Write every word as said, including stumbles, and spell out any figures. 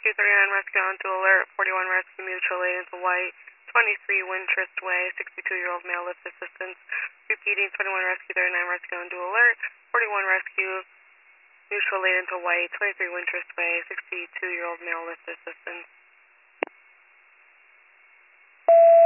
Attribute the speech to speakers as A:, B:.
A: Rescue thirty-nine Rescue on to alert, forty-one Rescue mutual aid into white, twenty-three Wintrust Way, sixty-two-year-old male lift assistance. Repeating, twenty-one Rescue thirty-nine Rescue on to alert, forty-one Rescue mutual aid into white, twenty-three Wintrust Way, sixty-two-year-old male lift assistance.